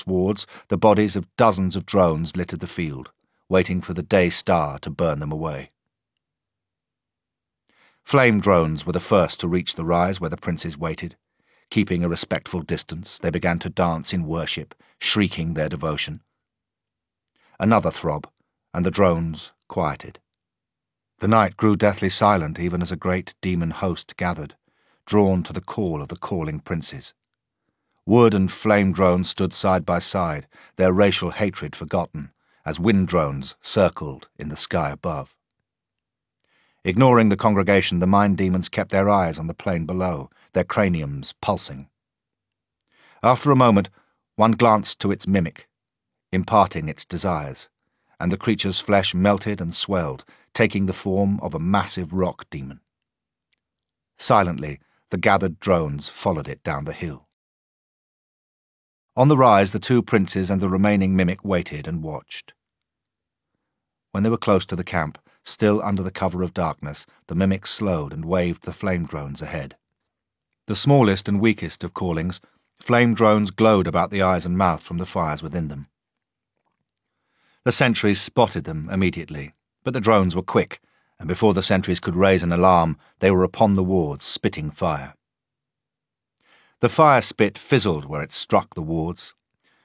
wards, the bodies of dozens of drones littered the field, waiting for the day star to burn them away. Flame drones were the first to reach the rise where the princes waited. Keeping a respectful distance, they began to dance in worship, shrieking their devotion. Another throb, and the drones quieted. The night grew deathly silent even as a great demon host gathered, drawn to the call of the calling princes. Wood and flame drones stood side by side, their racial hatred forgotten, as wind drones circled in the sky above. Ignoring the congregation, the mind demons kept their eyes on the plain below, their craniums pulsing. After a moment, one glanced to its mimic, imparting its desires, and the creature's flesh melted and swelled, taking the form of a massive rock demon. Silently, the gathered drones followed it down the hill. On the rise, the two princes and the remaining mimic waited and watched. When they were close to the camp, still under the cover of darkness, the mimic slowed and waved the flame drones ahead. The smallest and weakest of callings, flame drones glowed about the eyes and mouth from the fires within them. The sentries spotted them immediately, but the drones were quick, and before the sentries could raise an alarm, they were upon the wards, spitting fire. The fire spit fizzled where it struck the wards,